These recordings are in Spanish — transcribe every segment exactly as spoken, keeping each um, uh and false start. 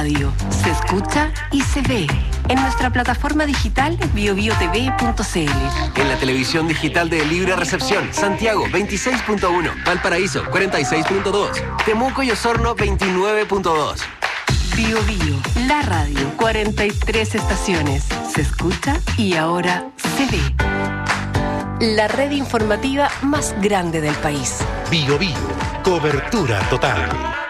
radio. Se escucha y se ve. En nuestra plataforma digital bio bio t v punto c l. En la televisión digital de Libre Recepción, Santiago veintiséis punto uno, Valparaíso cuarenta y seis punto dos, Temuco y Osorno veintinueve punto dos. Bio Bio, la radio, cuarenta y tres estaciones. Se escucha y ahora se ve. La red informativa más grande del país. Bio Bio, cobertura total.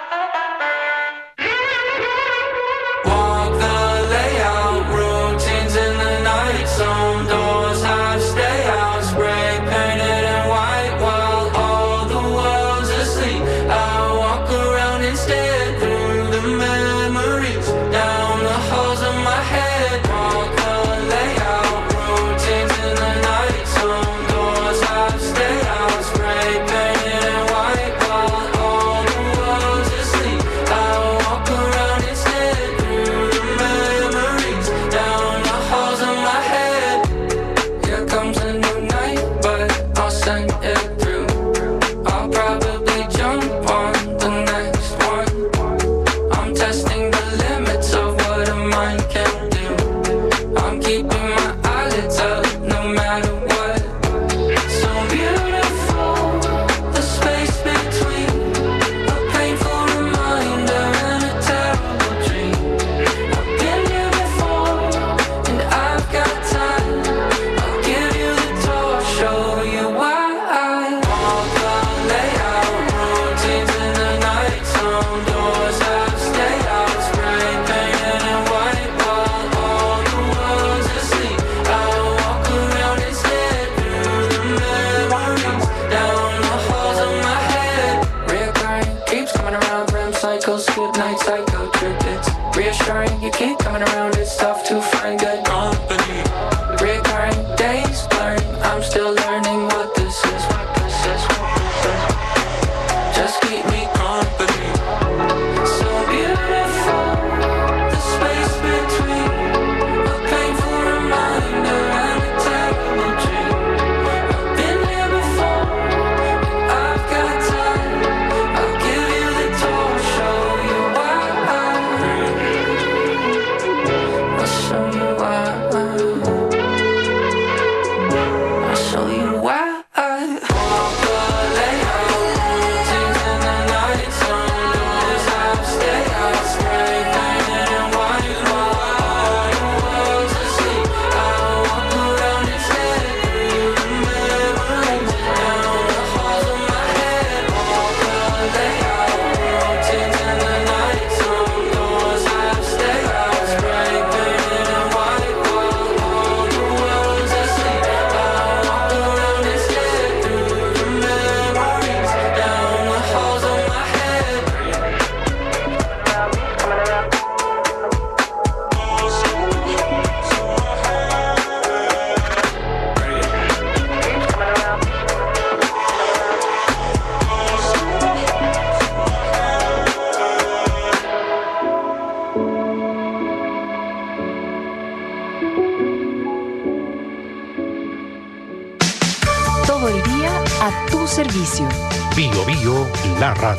Servicio. Bio Bio, la radio.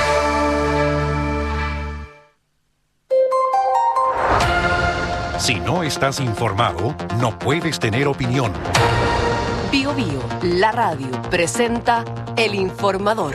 Si no estás informado, no puedes tener opinión. Bio Bio, la radio, presenta El Informador.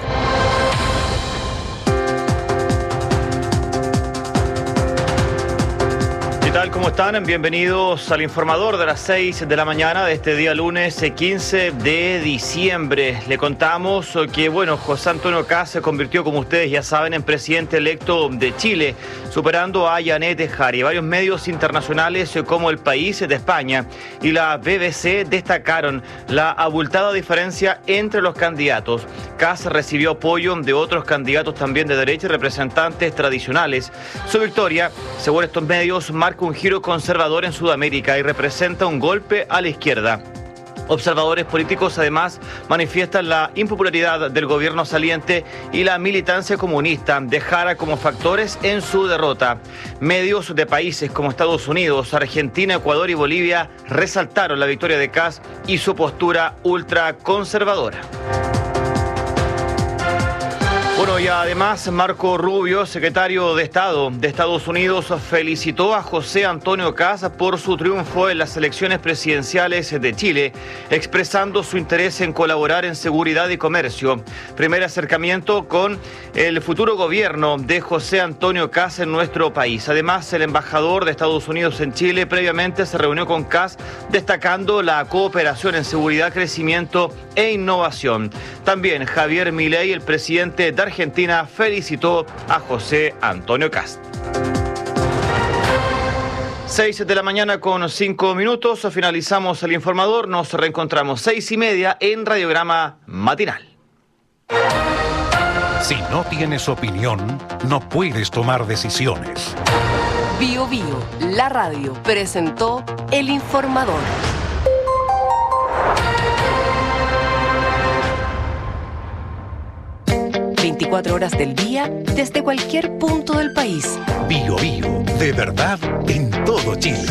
¿Qué tal? ¿Cómo están? Bienvenidos al Informador de las seis de la mañana de este día lunes quince de diciembre. Le contamos que, bueno, José Antonio Kast se convirtió, como ustedes ya saben, en presidente electo de Chile, superando a Yannet Jari. Varios medios internacionales como El País de España y la B B C destacaron la abultada diferencia entre los candidatos. Kast recibió apoyo de otros candidatos también de derecha y representantes tradicionales. Su victoria, según estos medios, marca un giro conservador en Sudamérica y representa un golpe a la izquierda. Observadores políticos además manifiestan la impopularidad del gobierno saliente y la militancia comunista de Jara como factores en su derrota. Medios de países como Estados Unidos, Argentina, Ecuador y Bolivia resaltaron la victoria de Kast y su postura ultraconservadora. Bueno, Bueno, y además Marco Rubio, secretario de Estado de Estados Unidos, felicitó a José Antonio Kast por su triunfo en las elecciones presidenciales de Chile, expresando su interés en colaborar en seguridad y comercio. Primer acercamiento con el futuro gobierno de José Antonio Kast en nuestro país. Además, el embajador de Estados Unidos en Chile previamente se reunió con Kast, destacando la cooperación en seguridad, crecimiento e innovación. También Javier Milei, el presidente de Argentina, felicitó a José Antonio Kast. Seis de la mañana con cinco minutos, finalizamos el informador, nos reencontramos seis y media en Radiograma Matinal. Si no tienes opinión, no puedes tomar decisiones. Bio Bio, la radio, presentó el informador. veinticuatro horas del día, desde cualquier punto del país. Bio Bio, de verdad, en todo Chile.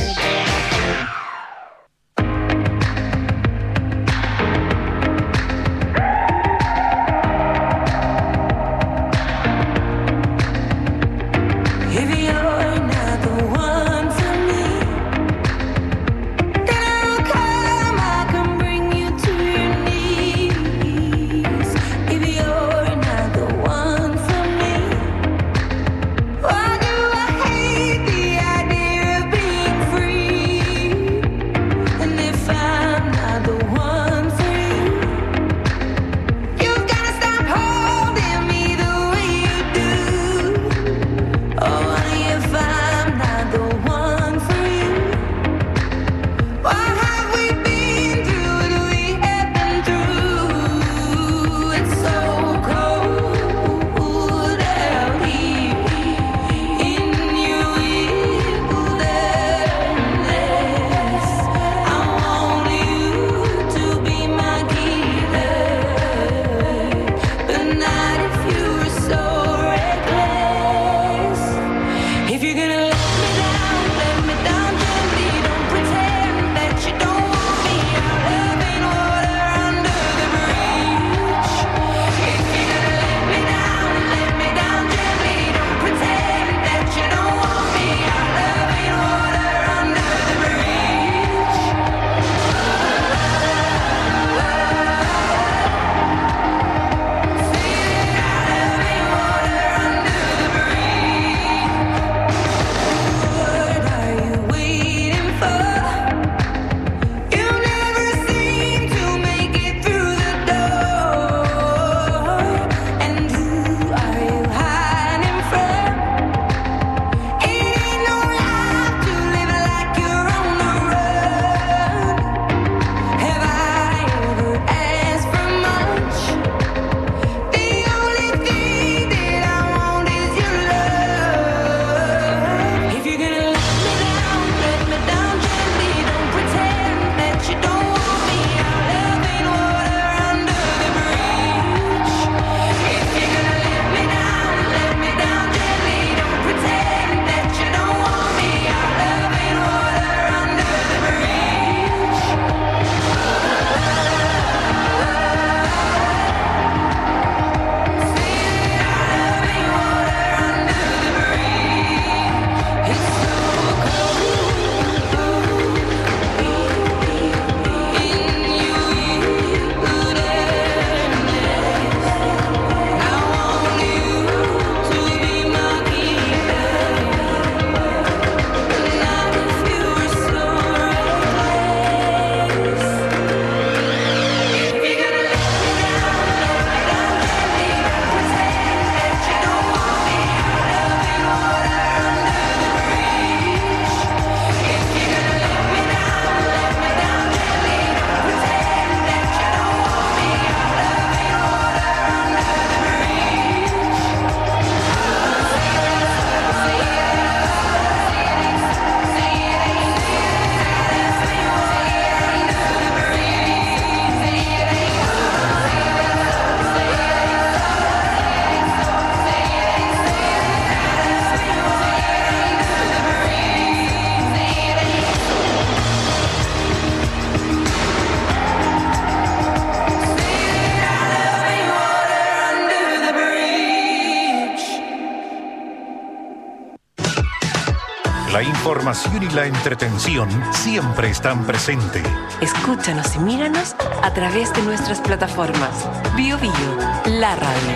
La información y la entretención siempre están presentes. Escúchanos y míranos a través de nuestras plataformas. Bio Bio, la radio.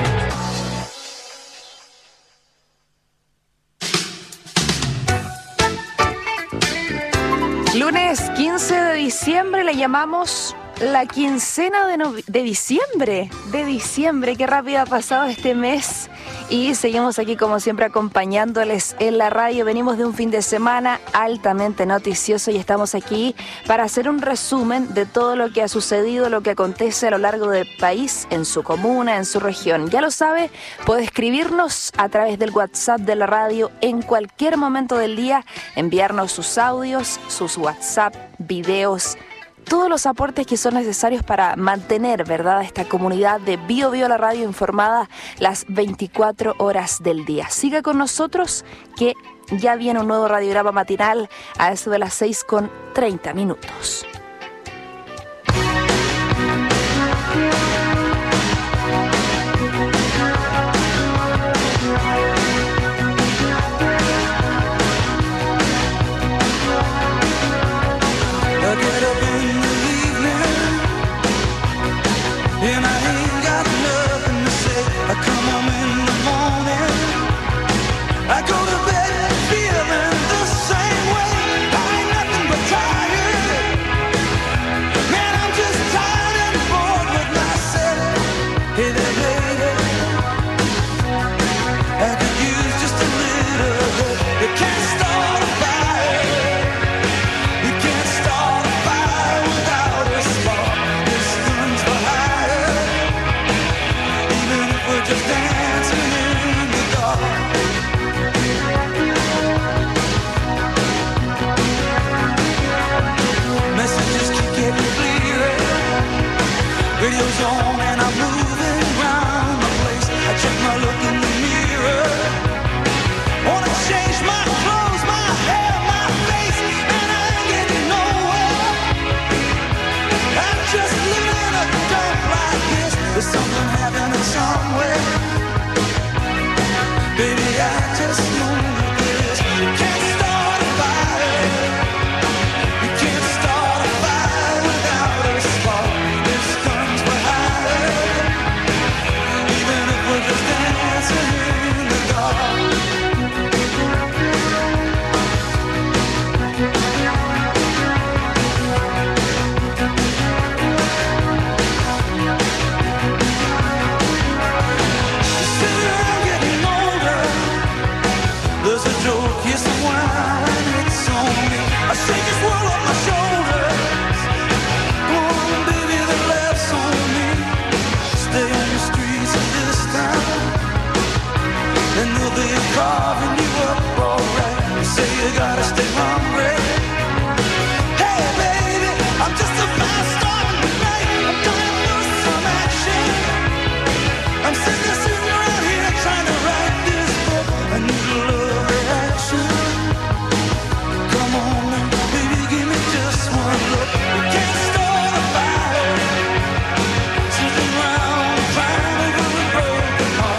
Lunes quince de diciembre, le llamamos la quincena de, novi- de diciembre, de diciembre, qué rápido ha pasado este mes y seguimos aquí como siempre acompañándoles en la radio. Venimos de un fin de semana altamente noticioso y estamos aquí para hacer un resumen de todo lo que ha sucedido, lo que acontece a lo largo del país, en su comuna, en su región. Ya lo sabe, puede escribirnos a través del WhatsApp de la radio en cualquier momento del día, enviarnos sus audios, sus WhatsApp, videos, todos los aportes que son necesarios para mantener, ¿verdad?, esta comunidad de Bio Bio la radio informada las veinticuatro horas del día. Siga con nosotros que ya viene un nuevo radiograma matinal a eso de las seis con treinta minutos.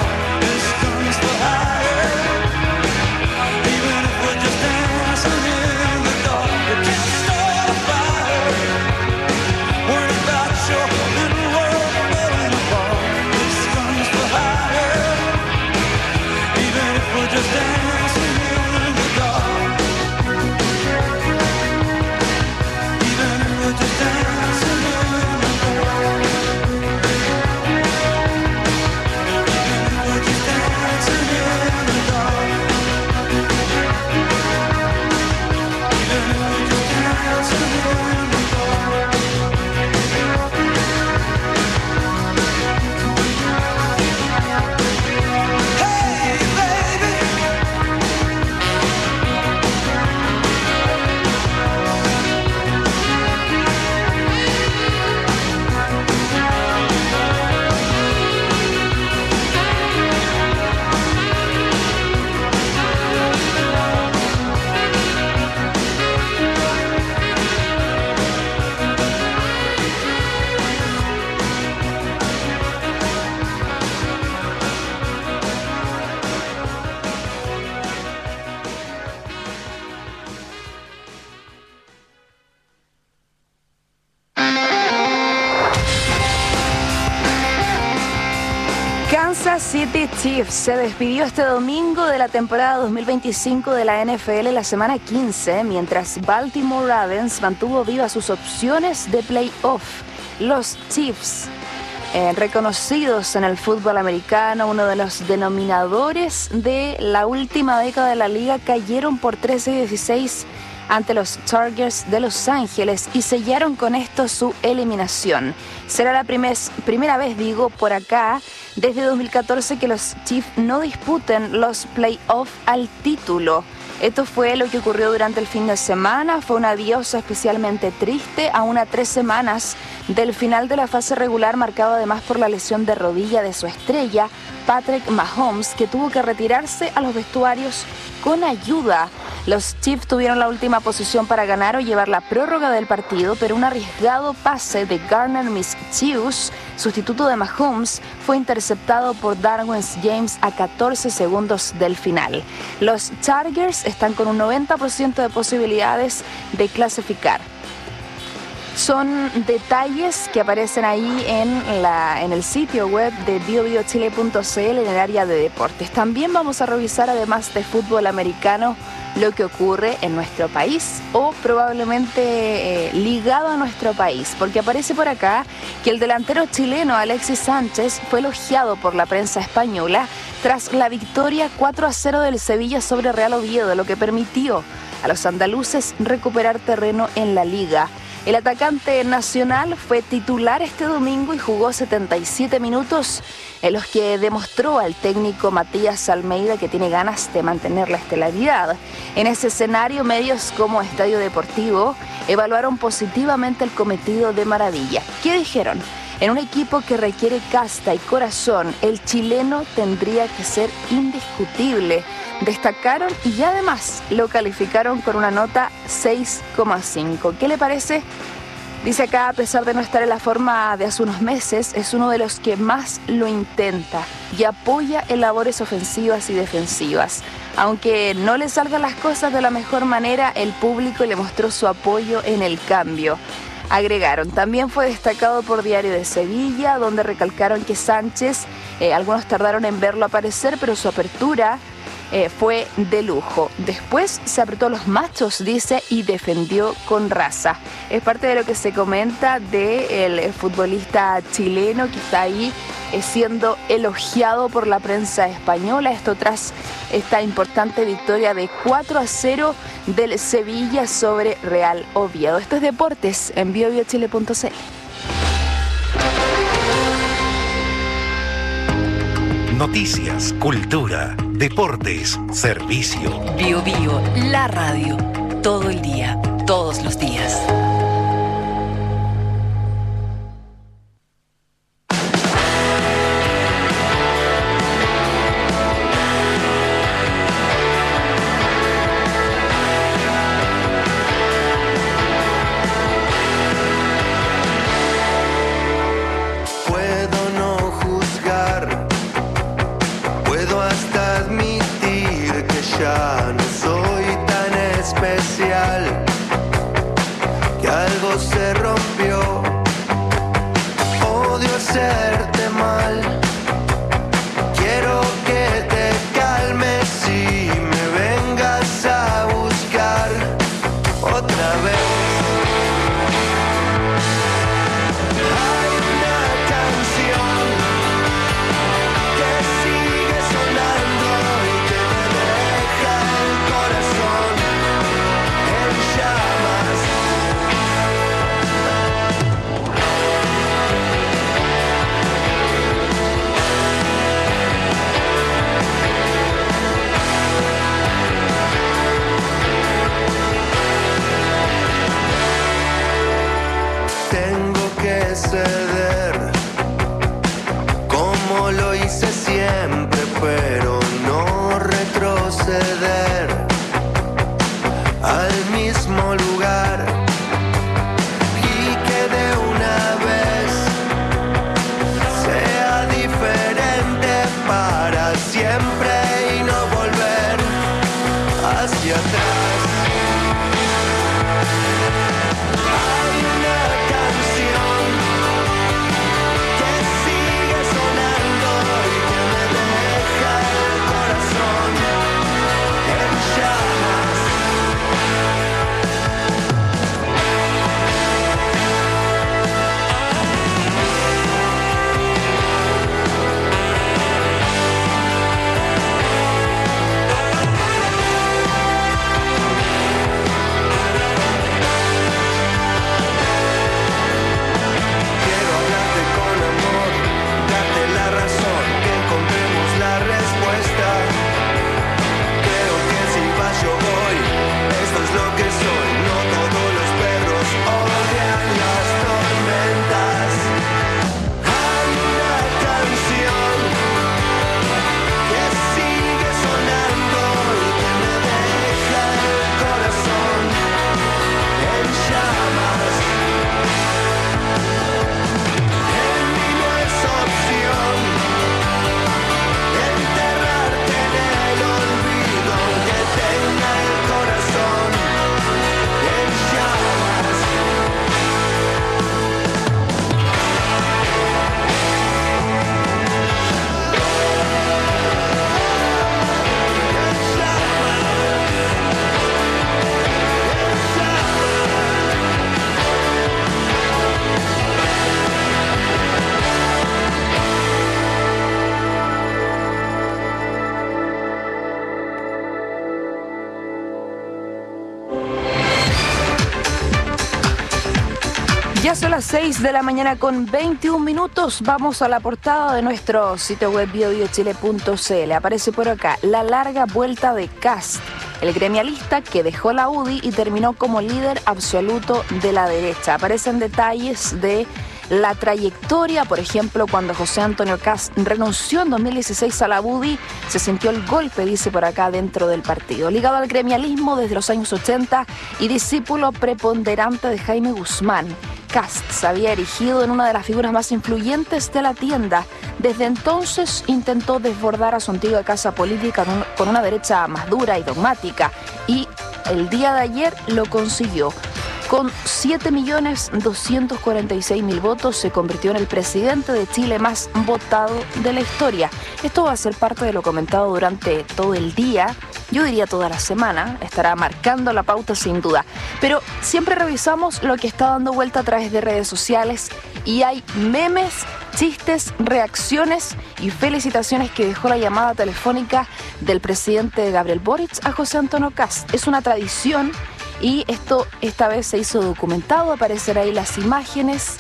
Even if we're just dancing in Kansas City Chiefs se despidió este domingo de la temporada dos mil veinticinco de la N F L la semana quince, mientras Baltimore Ravens mantuvo vivas sus opciones de playoff. Los Chiefs, eh, reconocidos en el fútbol americano, uno de los denominadores de la última década de la liga, cayeron por trece a dieciséis ante los Chargers de Los Ángeles y sellaron con esto su eliminación. Será la primes, primera vez, digo, por acá, desde dos mil catorce que los Chiefs no disputen los playoffs al título. Esto fue lo que ocurrió durante el fin de semana. Fue un adiós especialmente triste a unas tres semanas del final de la fase regular, marcado además por la lesión de rodilla de su estrella, Patrick Mahomes, que tuvo que retirarse a los vestuarios con ayuda. Los Chiefs tuvieron la última posición para ganar o llevar la prórroga del partido, pero un arriesgado pase de Garner Minshew, sustituto de Mahomes, fue interceptado por Derwin James a catorce segundos del final. Los Chargers están con un noventa por ciento de posibilidades de clasificar. Son detalles que aparecen ahí en, la, en el sitio web de bio bio chile punto c l en el área de deportes. También vamos a revisar, además de fútbol americano, lo que ocurre en nuestro país o probablemente eh, ligado a nuestro país, porque aparece por acá que el delantero chileno Alexis Sánchez fue elogiado por la prensa española tras la victoria cuatro a cero del Sevilla sobre Real Oviedo, lo que permitió a los andaluces recuperar terreno en la liga. El atacante nacional fue titular este domingo y jugó setenta y siete minutos, en los que demostró al técnico Matías Almeida que tiene ganas de mantener la estelaridad. En ese escenario, medios como Estadio Deportivo evaluaron positivamente el cometido de maravilla. ¿Qué dijeron? En un equipo que requiere casta y corazón, el chileno tendría que ser indiscutible. Destacaron y además lo calificaron con una nota seis coma cinco. ¿Qué le parece? Dice acá, a pesar de no estar en la forma de hace unos meses, es uno de los que más lo intenta y apoya en labores ofensivas y defensivas. Aunque no le salgan las cosas de la mejor manera, el público le mostró su apoyo en el cambio. Agregaron, también fue destacado por Diario de Sevilla, donde recalcaron que Sánchez, eh, algunos tardaron en verlo aparecer, pero su apertura Eh, fue de lujo. Después se apretó los machos, dice, y defendió con raza. Es parte de lo que se comenta del futbolista chileno que está ahí eh, siendo elogiado por la prensa española. Esto tras esta importante victoria de cuatro a cero del Sevilla sobre Real Oviedo. Esto es Deportes en bio bio chile punto c l. Noticias, cultura, deportes, servicio. Bio Bio, la radio. Todo el día, todos los días. Ya son las seis de la mañana con veintiún minutos. Vamos a la portada de nuestro sitio web bio bio chile punto c l. Aparece por acá la larga vuelta de Kast, el gremialista que dejó la U D I y terminó como líder absoluto de la derecha. Aparecen detalles de la trayectoria, por ejemplo, cuando José Antonio Kast renunció en dos mil dieciséis a la U D I, se sintió el golpe, dice por acá, dentro del partido. Ligado al gremialismo desde los años ochenta y discípulo preponderante de Jaime Guzmán, Kast se había erigido en una de las figuras más influyentes de la tienda. Desde entonces intentó desbordar a su antigua casa política con una derecha más dura y dogmática, y el día de ayer lo consiguió. Con siete millones doscientos cuarenta y seis mil votos se convirtió en el presidente de Chile más votado de la historia. Esto va a ser parte de lo comentado durante todo el día, yo diría toda la semana, estará marcando la pauta sin duda. Pero siempre revisamos lo que está dando vuelta a través de redes sociales y hay memes, chistes, reacciones y felicitaciones que dejó la llamada telefónica del presidente Gabriel Boric a José Antonio Kast. Es una tradición. Y esto esta vez se hizo documentado, aparecerán ahí las imágenes.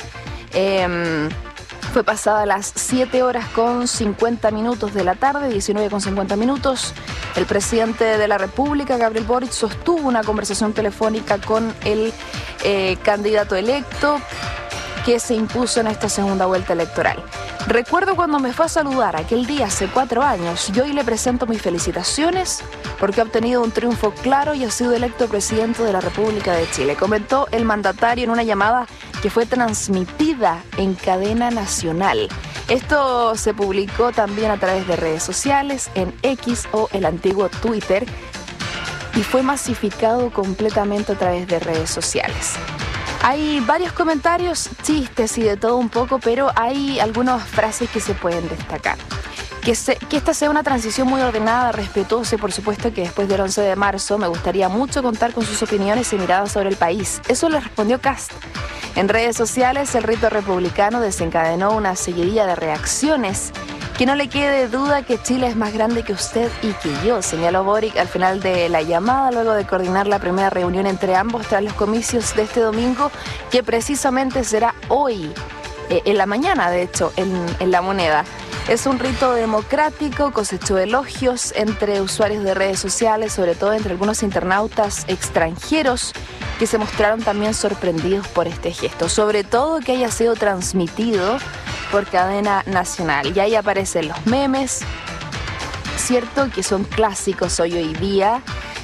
Eh, fue pasada las siete horas con cincuenta minutos de la tarde, diecinueve con cincuenta minutos. El presidente de la República, Gabriel Boric, sostuvo una conversación telefónica con el eh, candidato electo que se impuso en esta segunda vuelta electoral. Recuerdo cuando me fue a saludar aquel día hace cuatro años y hoy le presento mis felicitaciones porque ha obtenido un triunfo claro y ha sido electo presidente de la República de Chile, comentó el mandatario en una llamada que fue transmitida en cadena nacional. Esto se publicó también a través de redes sociales, en X o el antiguo Twitter, y fue masificado completamente a través de redes sociales. Hay varios comentarios, chistes y de todo un poco, pero hay algunas frases que se pueden destacar. Que, se, que esta sea una transición muy ordenada, respetuosa y por supuesto que después del once de marzo me gustaría mucho contar con sus opiniones y miradas sobre el país. Eso le respondió Kast. En redes sociales el rito republicano desencadenó una seguidilla de reacciones. Que no le quede duda que Chile es más grande que usted y que yo, señaló Boric al final de la llamada, luego de coordinar la primera reunión entre ambos tras los comicios de este domingo, que precisamente será hoy, eh, en la mañana, de hecho, en, en La Moneda. Es un rito democrático, cosechó elogios entre usuarios de redes sociales, sobre todo entre algunos internautas extranjeros, que se mostraron también sorprendidos por este gesto, sobre todo que haya sido transmitido por cadena nacional. Y ahí aparecen los memes, cierto, que son clásicos hoy hoy día.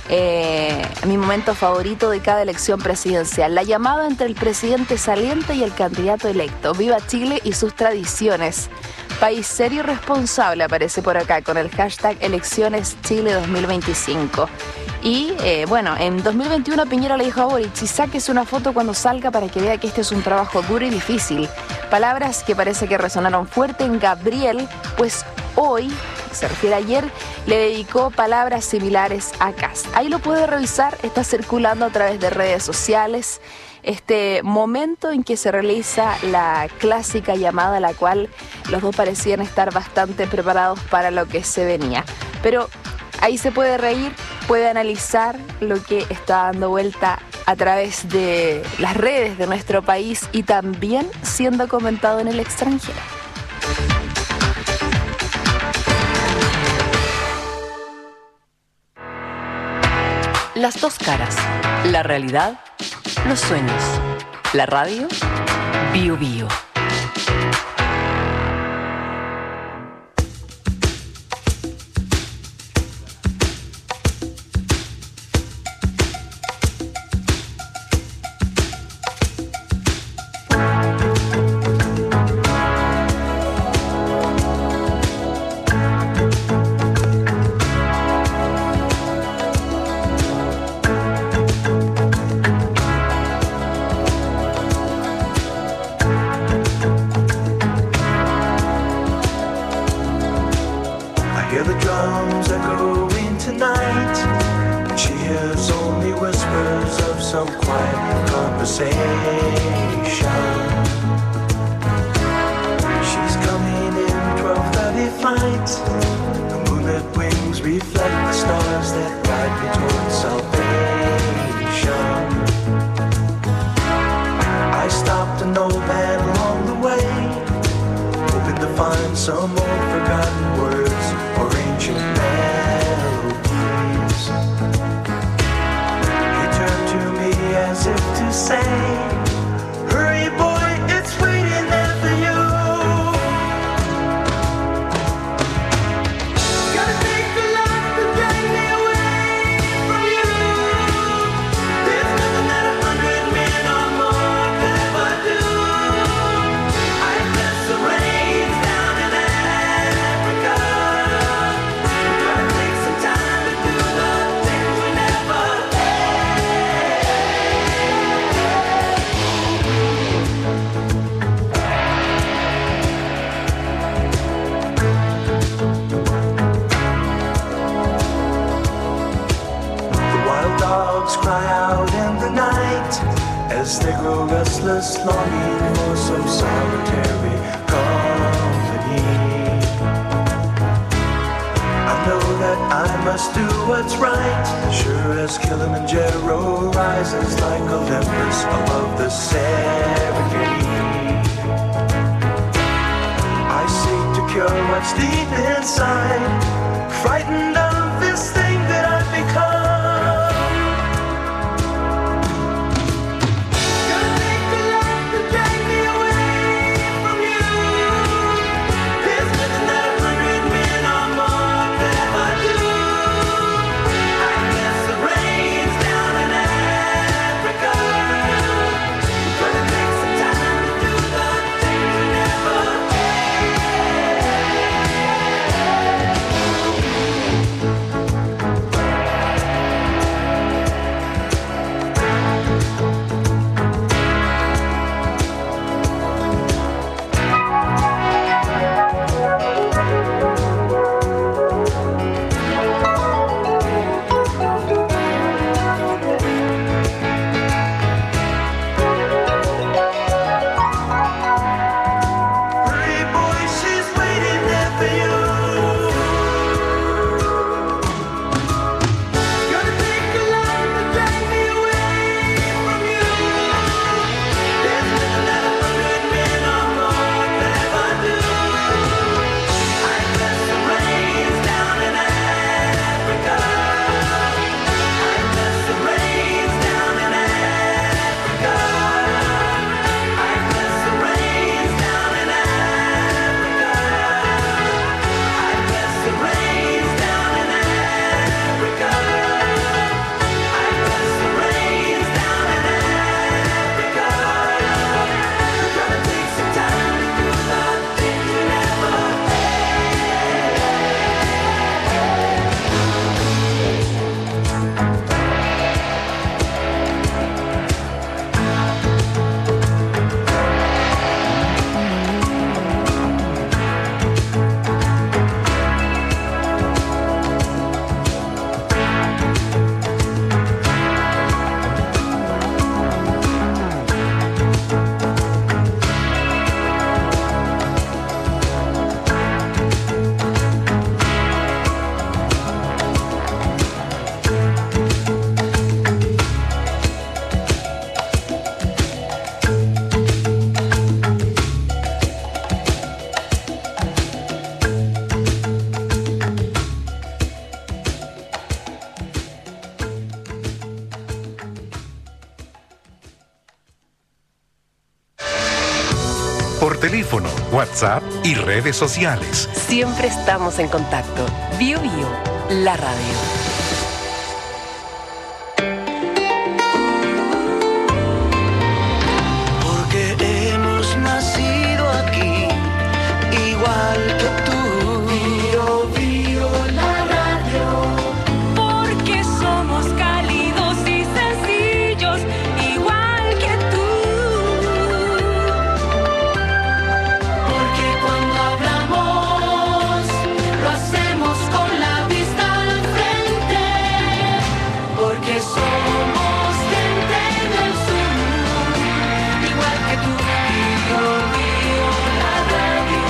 Eh, mi momento favorito de cada elección presidencial, la llamada entre el presidente saliente y el candidato electo. Viva Chile y sus tradiciones. País serio y responsable aparece por acá con el hashtag Elecciones Chile dos mil veinticinco. Y eh, bueno, en dos mil veintiuno Piñera le dijo a Boric: y sáquese una foto cuando salga para que vea que este es un trabajo duro y difícil. Palabras que parece que resonaron fuerte en Gabriel, pues hoy, se refiere a ayer, le dedicó palabras similares a Kast. Ahí lo puede revisar, está circulando a través de redes sociales este momento en que se realiza la clásica llamada, a la cual los dos parecían estar bastante preparados para lo que se venía. Pero ahí se puede reír, puede analizar lo que está dando vuelta a través de las redes de nuestro país y también siendo comentado en el extranjero. Las dos caras, la realidad, los sueños. La radio, Bio Bio. To know as they grow restless, longing for some solitary company. I know that I must do what's right, sure as Kilimanjaro rises like Olympus above the Serengeti. I seek to cure what's deep inside, frightened of this thing that I've become. Gonna take the light to drag me away from you. There's nothing that a hundred men or more could ever do. I guess the rain's down in Africa. Gonna take some time to do the things you never por teléfono, WhatsApp y redes sociales. Siempre estamos en contacto. Bio Bio, la radio. Porque hemos nacido aquí, igual que tú. Bio, bio, la radio. Porque somos cálidos y sencillos, igual que tú. Porque cuando hablamos, lo hacemos con la vista al frente. Porque somos gente del sur, igual que tú. Bio, bio, la radio.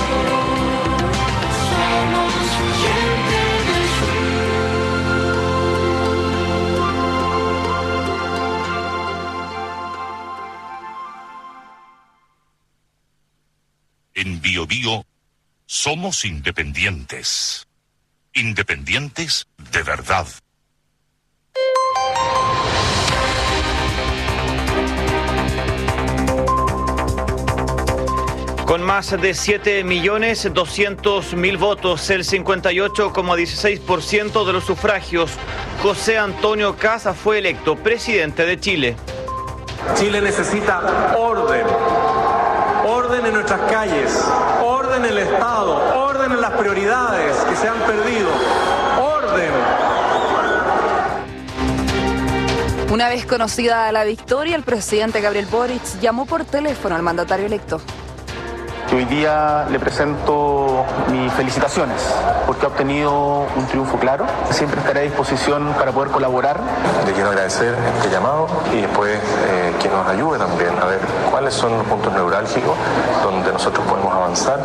Somos gente del En Bio Bio somos independientes. Independientes de verdad. Con más de siete millones doscientos mil votos, el cincuenta y ocho coma dieciséis por ciento de los sufragios, José Antonio Kast fue electo presidente de Chile. Chile necesita orden, orden en nuestras calles, orden en el Estado, orden en las prioridades que se han perdido, orden. Una vez conocida la victoria, el presidente Gabriel Boric llamó por teléfono al mandatario electo. Y hoy día le presento mis felicitaciones porque ha obtenido un triunfo claro. Siempre estaré a disposición para poder colaborar. Le quiero agradecer este llamado y después eh, que nos ayude también a ver cuáles son los puntos neurálgicos donde nosotros podemos avanzar.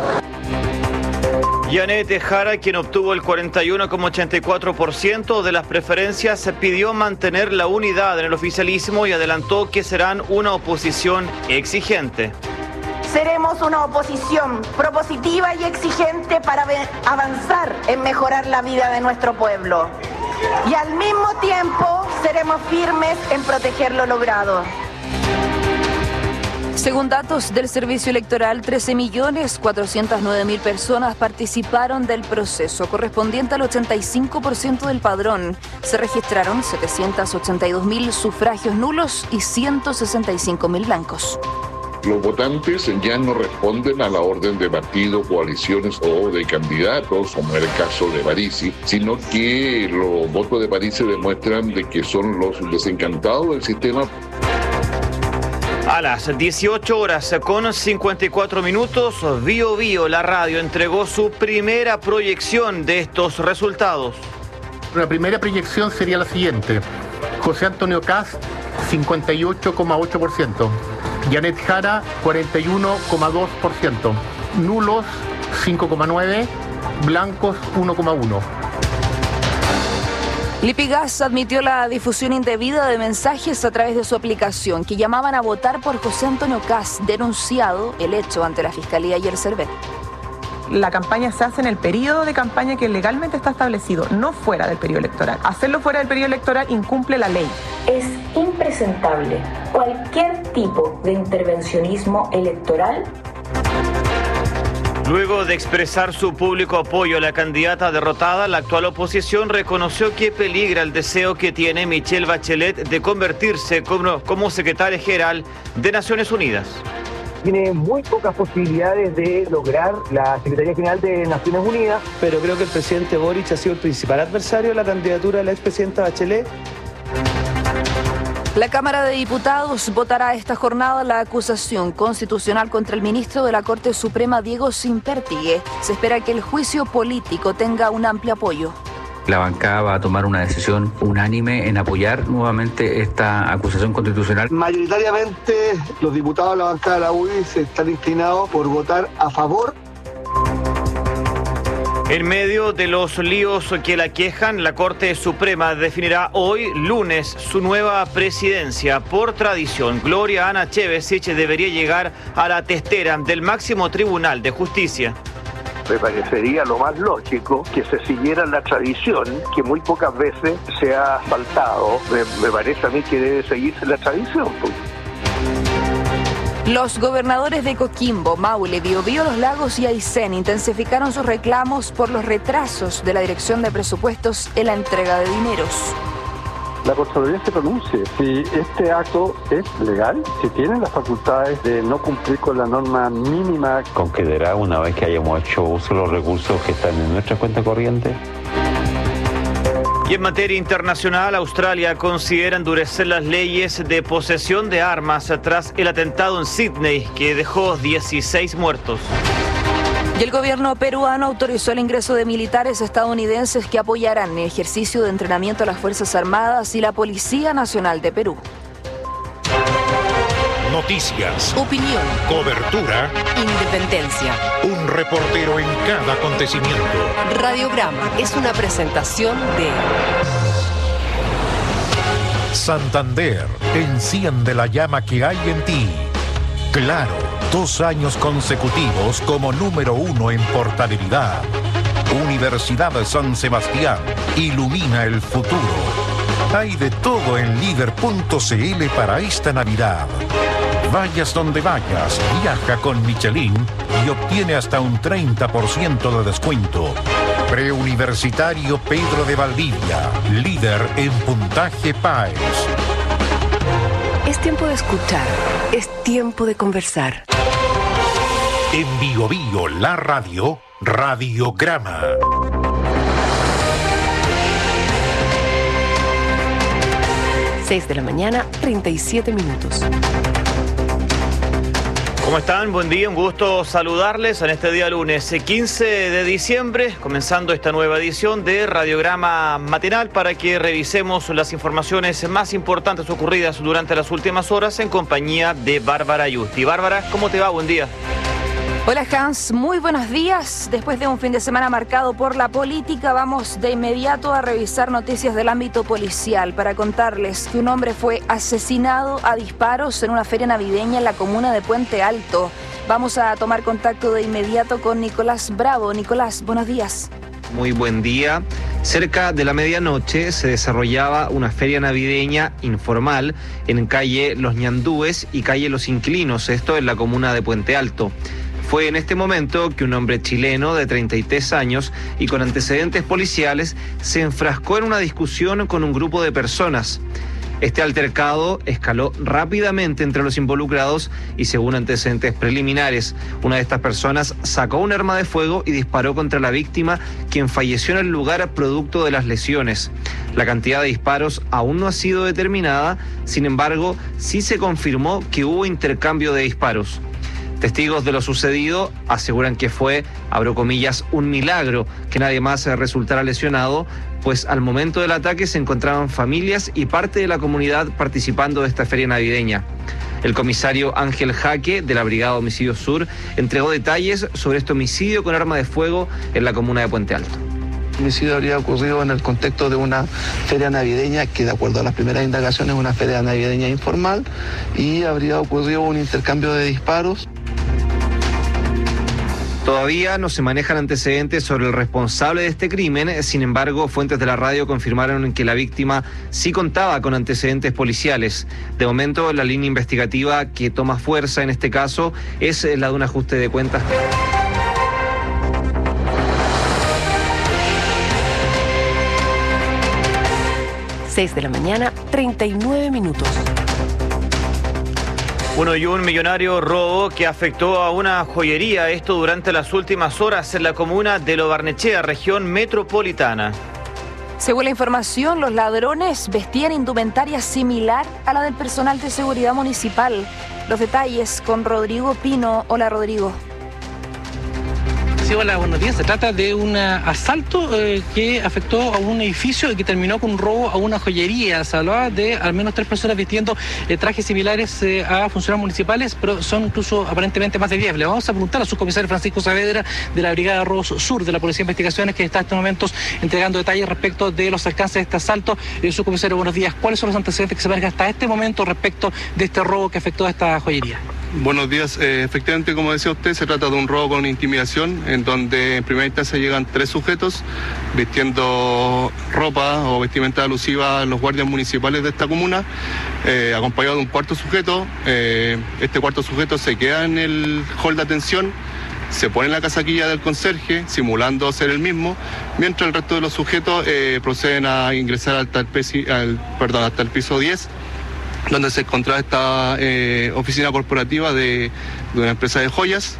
Janet Jara, quien obtuvo el cuarenta y uno coma ochenta y cuatro por ciento de las preferencias, se pidió mantener la unidad en el oficialismo y adelantó que serán una oposición exigente. Seremos una oposición propositiva y exigente para avanzar en mejorar la vida de nuestro pueblo. Y al mismo tiempo seremos firmes en proteger lo logrado. Según datos del Servicio Electoral, trece millones cuatrocientos nueve mil personas participaron del proceso, correspondiente al ochenta y cinco por ciento del padrón. Se registraron setecientos ochenta y dos mil sufragios nulos y ciento sesenta y cinco mil blancos. Los votantes ya no responden a la orden de partido, coaliciones o de candidatos, como era el caso de Parisi, sino que los votos de Parisi demuestran de que son los desencantados del sistema. A las dieciocho horas con cincuenta y cuatro minutos, Bio Bio, la radio, entregó su primera proyección de estos resultados. La primera proyección sería la siguiente. José Antonio Kast, cincuenta y ocho coma ocho por ciento. Janet Jara, cuarenta y uno coma dos por ciento. Nulos, cinco coma nueve por ciento. Blancos, uno coma uno por ciento. Lipigas admitió la difusión indebida de mensajes a través de su aplicación que llamaban a votar por José Antonio Kast, denunciado el hecho ante la Fiscalía y el Cervel. La campaña se hace en el periodo de campaña que legalmente está establecido, no fuera del periodo electoral. Hacerlo fuera del periodo electoral incumple la ley. Es impresentable cualquier tipo de intervencionismo electoral. Luego de expresar su público apoyo a la candidata derrotada, la actual oposición reconoció que peligra el deseo que tiene Michelle Bachelet de convertirse como, como secretaria general de Naciones Unidas. Tiene muy pocas posibilidades de lograr la Secretaría General de Naciones Unidas. Pero creo que el presidente Boric ha sido el principal adversario de la candidatura de la expresidenta Bachelet. La Cámara de Diputados votará esta jornada la acusación constitucional contra el ministro de la Corte Suprema, Diego Simpertigue. Se espera que el juicio político tenga un amplio apoyo. La bancada va a tomar una decisión unánime en apoyar nuevamente esta acusación constitucional. Mayoritariamente los diputados de la bancada de la U D I se están inclinados por votar a favor. En medio de los líos que la quejan, la Corte Suprema definirá hoy, lunes, su nueva presidencia. Por tradición, Gloria Ana Chevesich debería llegar a la testera del máximo tribunal de justicia. Me parecería lo más lógico que se siguiera la tradición que muy pocas veces se ha faltado. Me, me parece a mí que debe seguirse la tradición. Pues. Los gobernadores de Coquimbo, Maule, Biobío, Los Lagos y Aysén intensificaron sus reclamos por los retrasos de la Dirección de Presupuestos en la entrega de dineros. La Contraloría se pronuncie si este acto es legal, si tiene las facultades de no cumplir con la norma mínima. ¿Concederá una vez que hayamos hecho uso de los recursos que están en nuestra cuenta corriente? Y en materia internacional, Australia considera endurecer las leyes de posesión de armas tras el atentado en Sydney que dejó dieciséis muertos. Y el gobierno peruano autorizó el ingreso de militares estadounidenses que apoyarán el ejercicio de entrenamiento a las Fuerzas Armadas y la Policía Nacional de Perú. Noticias, opinión, cobertura, independencia. Un reportero en cada acontecimiento. Radiograma es una presentación de Santander, enciende la llama que hay en ti. Claro, dos años consecutivos como número uno en portabilidad. Universidad de San Sebastián, ilumina el futuro. Hay de todo en líder punto c l para esta Navidad. Vayas donde vayas, viaja con Michelin y obtiene hasta un treinta por ciento de descuento. Preuniversitario Pedro de Valdivia, líder en puntaje P A E S. Es tiempo de escuchar, es tiempo de conversar. En Bio Bio, la radio, Radiograma. seis de la mañana, treinta y siete minutos. ¿Cómo están? Buen día, un gusto saludarles en este día lunes quince de diciembre, comenzando esta nueva edición de Radiograma Matinal para que revisemos las informaciones más importantes ocurridas durante las últimas horas en compañía de Bárbara Yusti. Bárbara, ¿cómo te va? Buen día. Hola Hans, muy buenos días. Después de un fin de semana marcado por la política, vamos de inmediato a revisar noticias del ámbito policial para contarles que un hombre fue asesinado a disparos en una feria navideña en la comuna de Puente Alto. Vamos a tomar contacto de inmediato con Nicolás Bravo. Nicolás, buenos días. Muy buen día. Cerca de la medianoche se desarrollaba una feria navideña informal en calle Los Ñandúes y calle Los Inquilinos, esto en la comuna de Puente Alto. Fue en este momento que un hombre chileno de treinta y tres años y con antecedentes policiales se enfrascó en una discusión con un grupo de personas. Este altercado escaló rápidamente entre los involucrados y, según antecedentes preliminares, una de estas personas sacó un arma de fuego y disparó contra la víctima, quien falleció en el lugar producto de las lesiones. La cantidad de disparos aún no ha sido determinada, sin embargo, sí se confirmó que hubo intercambio de disparos. Testigos de lo sucedido aseguran que fue, abro comillas, un milagro que nadie más resultara lesionado, pues al momento del ataque se encontraban familias y parte de la comunidad participando de esta feria navideña. El comisario Ángel Jaque, de la Brigada Homicidio Sur, entregó detalles sobre este homicidio con arma de fuego en la comuna de Puente Alto. El homicidio habría ocurrido en el contexto de una feria navideña que, de acuerdo a las primeras indagaciones, es una feria navideña informal, y habría ocurrido un intercambio de disparos. Todavía no se manejan antecedentes sobre el responsable de este crimen, sin embargo, fuentes de la radio confirmaron que la víctima sí contaba con antecedentes policiales. De momento, la línea investigativa que toma fuerza en este caso es la de un ajuste de cuentas. seis de la mañana, treinta y nueve minutos. Bueno, y un millonario robo que afectó a una joyería, esto durante las últimas horas en la comuna de Lo Barnechea, región metropolitana. Según la información, los ladrones vestían indumentaria similar a la del personal de seguridad municipal. Los detalles con Rodrigo Pino. Hola, Rodrigo. Sí, hola, buenos días. Se trata de un asalto eh, que afectó a un edificio y que terminó con un robo a una joyería. Se hablaba de al menos tres personas vistiendo eh, trajes similares eh, a funcionarios municipales, pero son incluso aparentemente más de diez. Le vamos a preguntar a su comisario Francisco Saavedra de la Brigada Robos Sur de la Policía de Investigaciones, que está en estos momentos entregando detalles respecto de los alcances de este asalto. Eh, su comisario, buenos días. ¿Cuáles son los antecedentes que se manejan hasta este momento respecto de este robo que afectó a esta joyería? Buenos días. Eh, efectivamente, como decía usted, se trata de un robo con intimidación, en donde en primera instancia llegan tres sujetos vistiendo ropa o vestimenta alusiva a los guardias municipales de esta comuna, eh, acompañado de un cuarto sujeto. Eh, este cuarto sujeto se queda en el hall de atención, se pone en la casaquilla del conserje, simulando ser el mismo, mientras el resto de los sujetos eh, proceden a ingresar hasta el, pesi, al, perdón, hasta el piso diez, donde se encontraba esta eh, oficina corporativa de, de una empresa de joyas.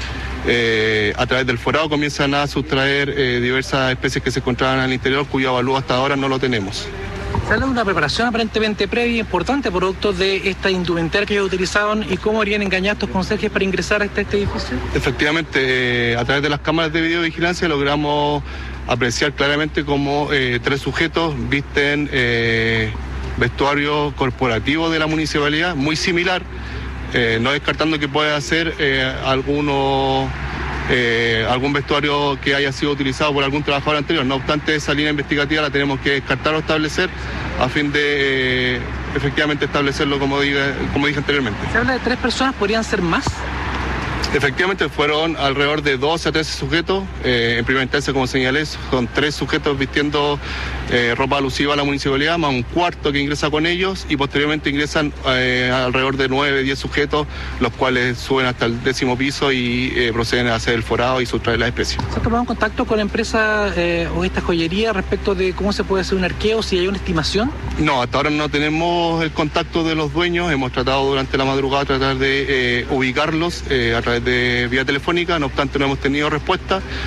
Eh, a través del forado comienzan a sustraer eh, diversas especies que se encontraban al interior, cuyo avalúo hasta ahora no lo tenemos. Se habla de una preparación aparentemente previa importante, producto de esta indumentaria que ellos utilizaban, y cómo harían engañado a estos conserjes para ingresar hasta este edificio. Efectivamente, eh, a través de las cámaras de videovigilancia logramos apreciar claramente cómo eh, tres sujetos visten eh, vestuario corporativo de la municipalidad, muy similar, eh, no descartando que pueda ser eh, alguno, eh, algún vestuario que haya sido utilizado por algún trabajador anterior. No obstante, esa línea investigativa la tenemos que descartar o establecer a fin de eh, efectivamente establecerlo como, diga, como dije anteriormente. Se habla de tres personas, ¿podrían ser más? Efectivamente, fueron alrededor de doce a trece sujetos. Eh, en primera instancia, como señalé, son tres sujetos vistiendo eh, ropa alusiva a la municipalidad, más un cuarto que ingresa con ellos, y posteriormente ingresan eh, alrededor de nueve, diez sujetos, los cuales suben hasta el décimo piso y eh, proceden a hacer el forado y sustraer las especies. ¿Se ha tomado contacto con la empresa eh, o esta joyería respecto de cómo se puede hacer un arqueo, si hay una estimación? No, hasta ahora no tenemos el contacto de los dueños. Hemos tratado durante la madrugada tratar de eh, ubicarlos eh, a través de vía telefónica, no obstante no hemos tenido respuesta.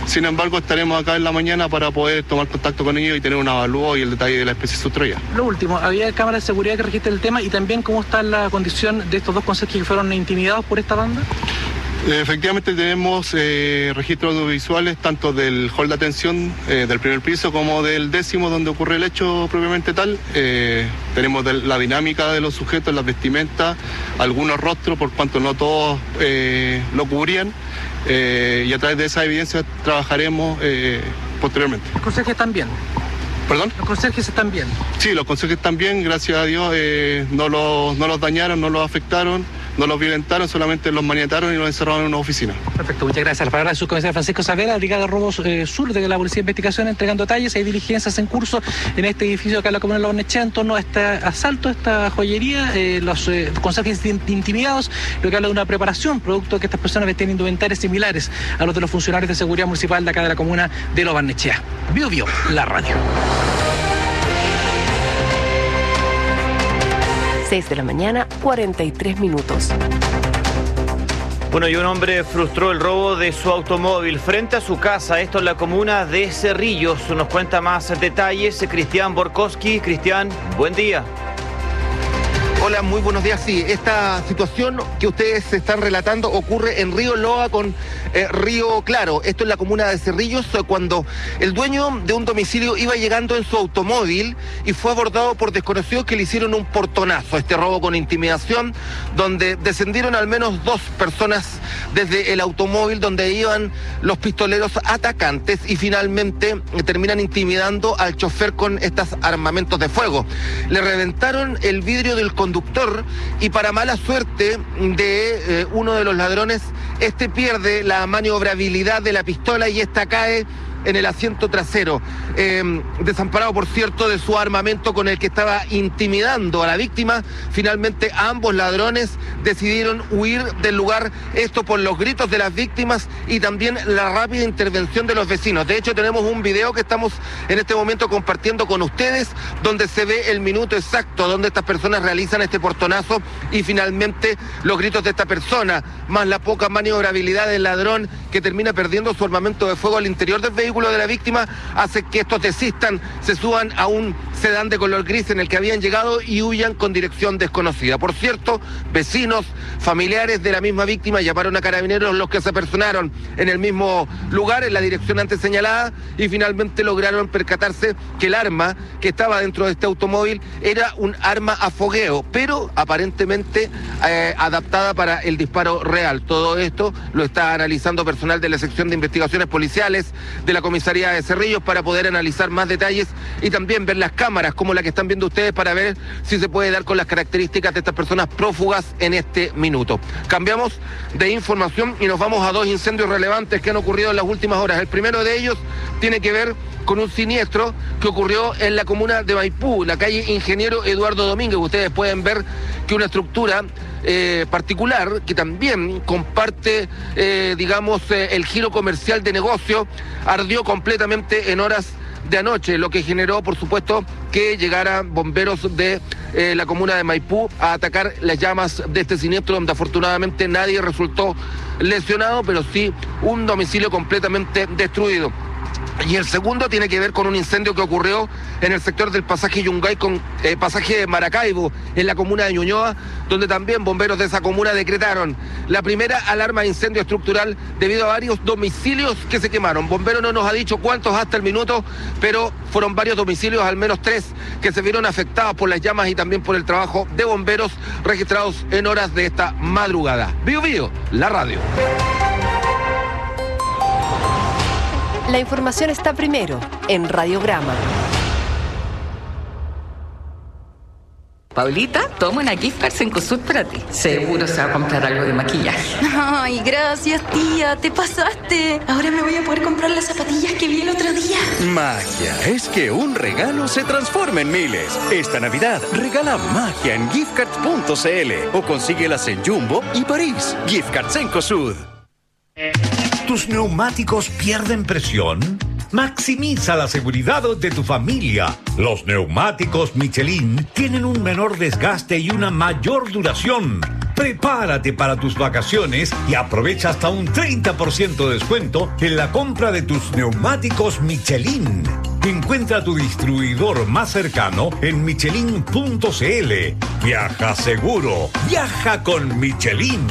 Sin embargo, estaremos acá en la mañana para poder tomar contacto con ellos y tener un avalúo y el detalle de la especie sustraída. Lo último, ¿había cámaras de seguridad que registren el tema? Y también, ¿cómo está la condición de estos dos conserjes que fueron intimidados por esta banda? Efectivamente tenemos eh, registros audiovisuales tanto del hall de atención eh, del primer piso como del décimo donde ocurre el hecho propiamente tal. Eh, tenemos de la dinámica de los sujetos, las vestimentas, algunos rostros por cuanto no todos eh, lo cubrían eh, y a través de esa evidencia trabajaremos eh, posteriormente. ¿Los conserjes están bien? ¿Perdón? ¿Los conserjes están bien? Sí, los conserjes están bien, gracias a Dios eh, no, los, no los dañaron, no los afectaron, no los violentaron, solamente los maniataron y los encerraron en una oficina. Perfecto, muchas gracias. La palabra del subcomisario Francisco Saavedra, Brigada de Robos eh, Sur de la Policía de Investigación, entregando detalles. Hay diligencias en curso en este edificio acá en la comuna de La Barnechea en torno a este asalto, a esta joyería, eh, los eh, conserjes intimidados, lo que habla de una preparación, producto de que estas personas vestían indumentarios similares a los de los funcionarios de seguridad municipal de acá de la comuna de La Barnechea. Bio Bio, la radio. seis de la mañana, cuarenta y tres minutos. Bueno, y un hombre frustró el robo de su automóvil frente a su casa, esto en la comuna de Cerrillos. Nos cuenta más detalles Cristian Borkowski. Cristian, buen día. Hola, muy buenos días. Sí, esta situación que ustedes están relatando ocurre en Río Loa con eh, Río Claro. Esto es la comuna de Cerrillos, cuando el dueño de un domicilio iba llegando en su automóvil y fue abordado por desconocidos que le hicieron un portonazo. Este robo con intimidación, donde descendieron al menos dos personas desde el automóvil donde iban los pistoleros atacantes y finalmente terminan intimidando al chofer con estos armamentos de fuego. Le reventaron el vidrio del conductor y para mala suerte de eh, uno de los ladrones, este pierde la maniobrabilidad de la pistola y esta cae en el asiento trasero, eh, desamparado por cierto de su armamento con el que estaba intimidando a la víctima. Finalmente ambos ladrones decidieron huir del lugar, esto por los gritos de las víctimas y también la rápida intervención de los vecinos. De hecho tenemos un video que estamos en este momento compartiendo con ustedes donde se ve el minuto exacto donde estas personas realizan este portonazo y finalmente los gritos de esta persona, más la poca maniobrabilidad del ladrón que termina perdiendo su armamento de fuego al interior del vehículo de la víctima, hace que estos desistan, se suban a un sedán de color gris en el que habían llegado y huyan con dirección desconocida. Por cierto, vecinos, familiares de la misma víctima llamaron a carabineros, los que se personaron en el mismo lugar, en la dirección antes señalada, y finalmente lograron percatarse que el arma que estaba dentro de este automóvil era un arma a fogueo, pero aparentemente eh, adaptada para el disparo real. Todo esto lo está analizando personal de la sección de investigaciones policiales de la comisaría de Cerrillos para poder analizar más detalles y también ver las cámaras como la que están viendo ustedes para ver si se puede dar con las características de estas personas prófugas en este minuto. Cambiamos de información y nos vamos a dos incendios relevantes que han ocurrido en las últimas horas. El primero de ellos tiene que ver con un siniestro que ocurrió en la comuna de Maipú, la calle Ingeniero Eduardo Domínguez. Ustedes pueden ver que una estructura Eh, particular que también comparte, eh, digamos, eh, el giro comercial de negocio, ardió completamente en horas de anoche, lo que generó, por supuesto, que llegaran bomberos de eh, la comuna de Maipú a atacar las llamas de este siniestro, donde afortunadamente nadie resultó lesionado, pero sí un domicilio completamente destruido. Y el segundo tiene que ver con un incendio que ocurrió en el sector del pasaje Yungay con eh, pasaje Maracaibo, en la comuna de Ñuñoa, donde también bomberos de esa comuna decretaron la primera alarma de incendio estructural debido a varios domicilios que se quemaron. Bombero no nos ha dicho cuántos hasta el minuto, pero fueron varios domicilios, al menos tres, que se vieron afectados por las llamas y también por el trabajo de bomberos registrados en horas de esta madrugada. Bio Bio, la radio. La información está primero en Radiograma. Paulita, toma una gift card Cencosud para ti. Seguro se va a comprar algo de maquillaje. Ay, gracias, tía. Te pasaste. Ahora me voy a poder comprar las zapatillas que vi el otro día. Magia. Es que un regalo se transforma en miles. Esta Navidad regala magia en giftcards punto cl o consíguelas en Jumbo y París. Gift Cards Cencosud. ¿Tus neumáticos pierden presión? Maximiza la seguridad de tu familia. Los neumáticos Michelin tienen un menor desgaste y una mayor duración. Prepárate para tus vacaciones y aprovecha hasta un treinta por ciento de descuento en la compra de tus neumáticos Michelin. Encuentra tu distribuidor más cercano en michelin punto c l. Viaja seguro, viaja con Michelin.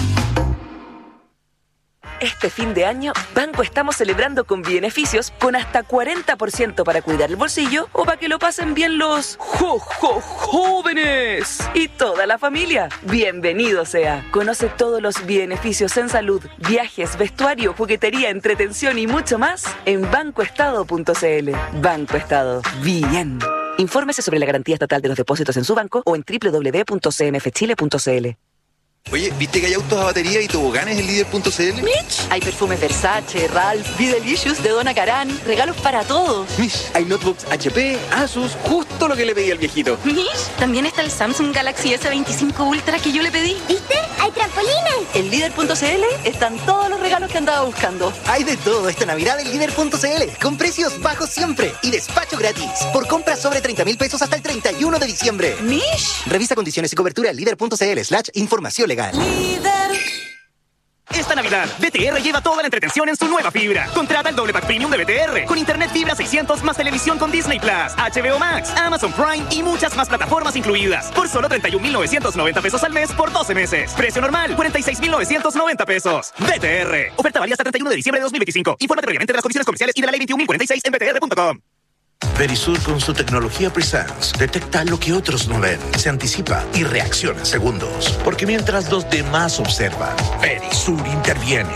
Este fin de año, Banco estamos celebrando con beneficios con hasta cuarenta por ciento para cuidar el bolsillo o para que lo pasen bien los jo, jo, jóvenes y toda la familia. Bienvenido sea. Conoce todos los beneficios en salud, viajes, vestuario, juguetería, entretención y mucho más en banco estado punto c l. Banco Estado. Bien. Infórmese sobre la garantía estatal de los depósitos en su banco o en doble u doble u doble u punto c m f chile punto c l. Oye, ¿viste que hay autos a batería y toboganes en líder punto c l? Mitch, hay perfumes Versace, Ralph, Be Delicious de Donna Karan, regalos para todos. Mish, hay notebooks H P, Asus, justo lo que le pedí al viejito. Mish, también está el Samsung Galaxy S veinticinco Ultra que yo le pedí. ¿Viste? ¡Hay trampolines! En líder punto c l están todos los regalos que andaba buscando. Hay de todo esta Navidad en líder punto c l, con precios bajos siempre y despacho gratis. Por compras sobre treinta mil pesos hasta el treinta y uno de diciembre. Mish. Revisa condiciones y cobertura en líder punto c l slash información legal. Líder. Esta Navidad, B T R lleva toda la entretención en su nueva fibra. Contrata el doble pack premium de B T R con internet fibra seiscientos más televisión con Disney Plus, H B O Max, Amazon Prime y muchas más plataformas incluidas. Por solo treinta y un mil novecientos noventa pesos al mes por doce meses. Precio normal, cuarenta y seis mil novecientos noventa pesos. B T R. Oferta válida hasta treinta y uno de diciembre de dos mil veinticinco. Infórmate previamente de las condiciones comerciales y de la ley veintiún mil cuarenta y seis en b t r punto com. Verisur con su tecnología Presence detecta lo que otros no ven, se anticipa y reacciona en segundos. Porque mientras los demás observan, Verisur interviene.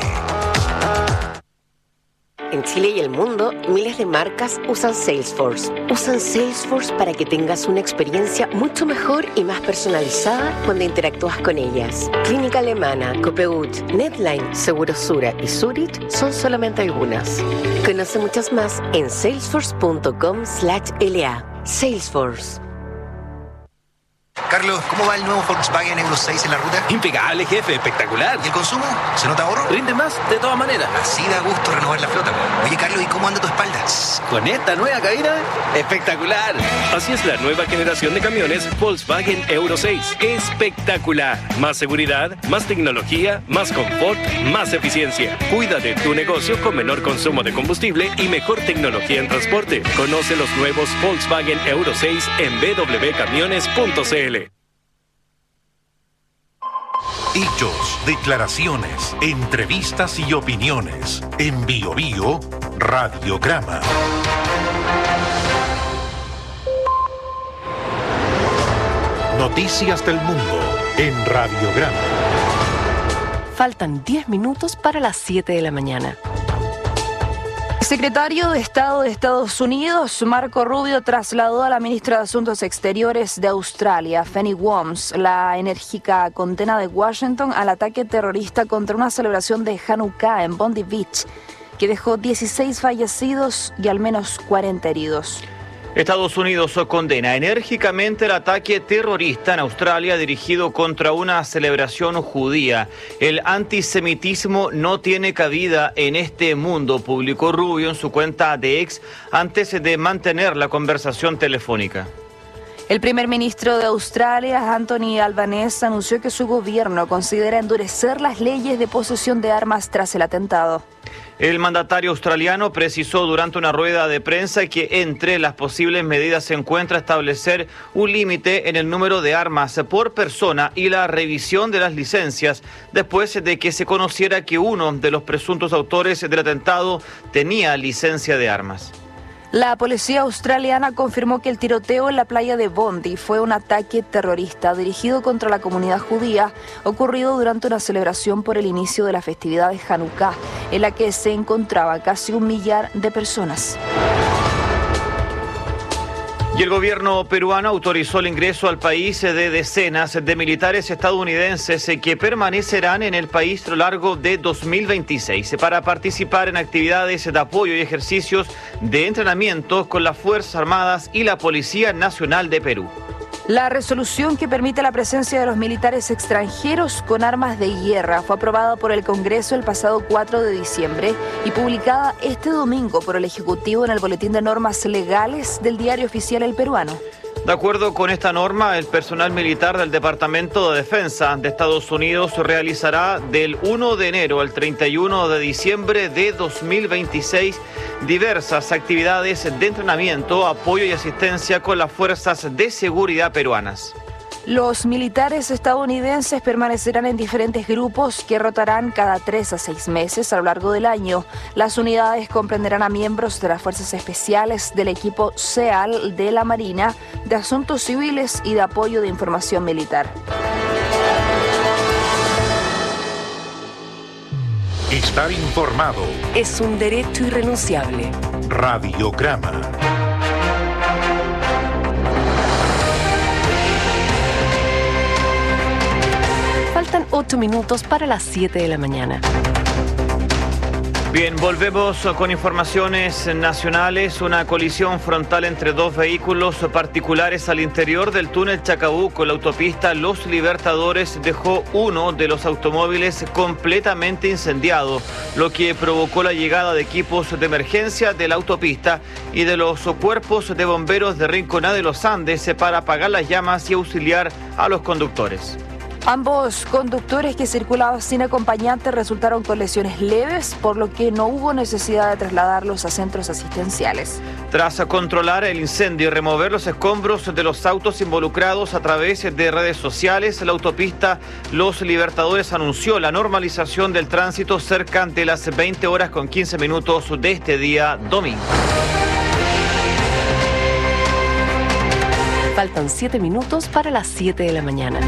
En Chile y el mundo, miles de marcas usan Salesforce. Usan Salesforce para que tengas una experiencia mucho mejor y más personalizada cuando interactúas con ellas. Clínica Alemana, Copeut, Netline, Segurosura y Zurich son solamente algunas. Conoce muchas más en salesforce punto com slash l a. Salesforce. Carlos, ¿cómo va el nuevo Volkswagen Euro seis en la ruta? Impecable, jefe, espectacular. ¿Y el consumo? ¿Se nota ahorro? Rinde más, de todas maneras. Así da gusto renovar la flota. Oye, Carlos, ¿y cómo anda tu espalda? Con esta nueva cabina, espectacular. Así es la nueva generación de camiones Volkswagen Euro seis. Espectacular. Más seguridad, más tecnología, más confort, más eficiencia. Cuida de tu negocio con menor consumo de combustible y mejor tecnología en transporte. Conoce los nuevos Volkswagen Euro seis en b w camiones punto c l. Hechos, declaraciones, entrevistas y opiniones. En Bio Bio, Radiograma. Noticias del mundo en Radiograma. Faltan diez minutos para las siete de la mañana. El secretario de Estado de Estados Unidos, Marco Rubio, trasladó a la ministra de Asuntos Exteriores de Australia, Penny Wong, la enérgica condena de Washington al ataque terrorista contra una celebración de Hanukkah en Bondi Beach, que dejó dieciséis fallecidos y al menos cuarenta heridos. Estados Unidos condena enérgicamente el ataque terrorista en Australia dirigido contra una celebración judía. El antisemitismo no tiene cabida en este mundo, publicó Rubio en su cuenta de X antes de mantener la conversación telefónica. El primer ministro de Australia, Anthony Albanese, anunció que su gobierno considera endurecer las leyes de posesión de armas tras el atentado. El mandatario australiano precisó durante una rueda de prensa que entre las posibles medidas se encuentra establecer un límite en el número de armas por persona y la revisión de las licencias después de que se conociera que uno de los presuntos autores del atentado tenía licencia de armas. La policía australiana confirmó que el tiroteo en la playa de Bondi fue un ataque terrorista dirigido contra la comunidad judía ocurrido durante una celebración por el inicio de la festividad de Hanukkah, en la que se encontraba casi un millar de personas. Y el gobierno peruano autorizó el ingreso al país de decenas de militares estadounidenses que permanecerán en el país a lo largo de dos mil veintiséis para participar en actividades de apoyo y ejercicios de entrenamiento con las Fuerzas Armadas y la Policía Nacional de Perú. La resolución que permite la presencia de los militares extranjeros con armas de guerra fue aprobada por el Congreso el pasado cuatro de diciembre y publicada este domingo por el Ejecutivo en el Boletín de Normas Legales del Diario Oficial El Peruano. De acuerdo con esta norma, el personal militar del Departamento de Defensa de Estados Unidos realizará del primero de enero al treinta y uno de diciembre de dos mil veintiséis diversas actividades de entrenamiento, apoyo y asistencia con las fuerzas de seguridad peruanas. Los militares estadounidenses permanecerán en diferentes grupos que rotarán cada tres a seis meses a lo largo del año. Las unidades comprenderán a miembros de las Fuerzas Especiales, del equipo SEAL de la Marina, de Asuntos Civiles y de Apoyo de Información Militar. Estar informado es un derecho irrenunciable. Radiograma. Faltan ocho minutos para las siete de la mañana. Bien, volvemos con informaciones nacionales. Una colisión frontal entre dos vehículos particulares al interior del túnel Chacabuco, la autopista Los Libertadores, dejó uno de los automóviles completamente incendiado, lo que provocó la llegada de equipos de emergencia de la autopista y de los cuerpos de bomberos de Rinconada de los Andes para apagar las llamas y auxiliar a los conductores. Ambos conductores que circulaban sin acompañante resultaron con lesiones leves, por lo que no hubo necesidad de trasladarlos a centros asistenciales. Tras controlar el incendio y remover los escombros de los autos involucrados a través de redes sociales, la autopista Los Libertadores anunció la normalización del tránsito cerca de las veinte horas con quince minutos de este día domingo. Faltan siete minutos para las siete de la mañana.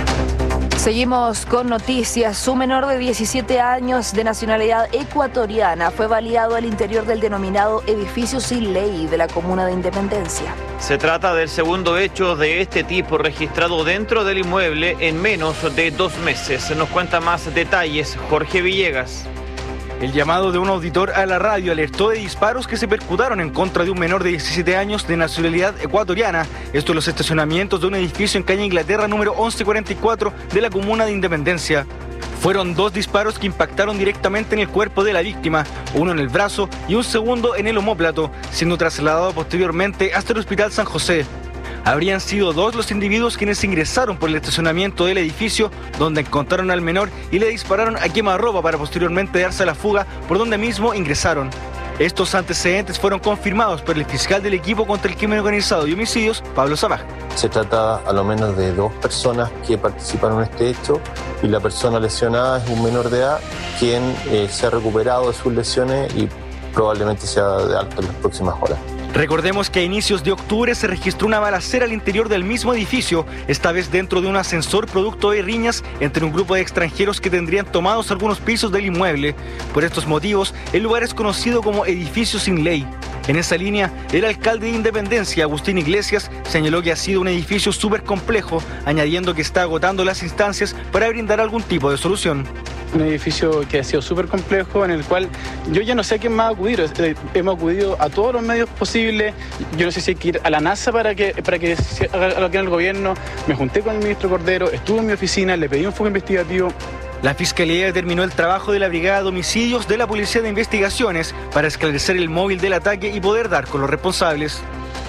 Seguimos con noticias. Un menor de diecisiete años de nacionalidad ecuatoriana fue baleado al interior del denominado edificio sin ley de la comuna de Independencia. Se trata del segundo hecho de este tipo registrado dentro del inmueble en menos de dos meses. Nos cuenta más detalles Jorge Villegas. El llamado de un auditor a la radio alertó de disparos que se percutaron en contra de un menor de diecisiete años de nacionalidad ecuatoriana. Esto en los estacionamientos de un edificio en calle Inglaterra número once cuarenta y cuatro de la comuna de Independencia. Fueron dos disparos que impactaron directamente en el cuerpo de la víctima, uno en el brazo y un segundo en el omóplato, siendo trasladado posteriormente hasta el Hospital San José. Habrían sido dos los individuos quienes ingresaron por el estacionamiento del edificio, donde encontraron al menor y le dispararon a quemarropa para posteriormente darse a la fuga por donde mismo ingresaron. Estos antecedentes fueron confirmados por el fiscal del equipo contra el crimen organizado y homicidios, Pablo Sabaj. Se trata a lo menos de dos personas que participaron en este hecho y la persona lesionada es un menor de edad quien eh, se ha recuperado de sus lesiones y probablemente sea de alta en las próximas horas. Recordemos que a inicios de octubre se registró una balacera al interior del mismo edificio, esta vez dentro de un ascensor producto de riñas entre un grupo de extranjeros que tendrían tomados algunos pisos del inmueble. Por estos motivos, el lugar es conocido como edificio sin ley. En esa línea, el alcalde de Independencia, Agustín Iglesias, señaló que ha sido un edificio súper complejo, añadiendo que está agotando las instancias para brindar algún tipo de solución. Un edificio que ha sido súper complejo, en el cual yo ya no sé a quién más acudir. Hemos acudido a todos los medios posibles. Yo no sé si hay que ir a la NASA para que, para que haga lo que en el gobierno. Me junté con el ministro Cordero, estuve en mi oficina, le pedí un enfoque investigativo. La Fiscalía determinó el trabajo de la Brigada de Homicidios de la Policía de Investigaciones para esclarecer el móvil del ataque y poder dar con los responsables.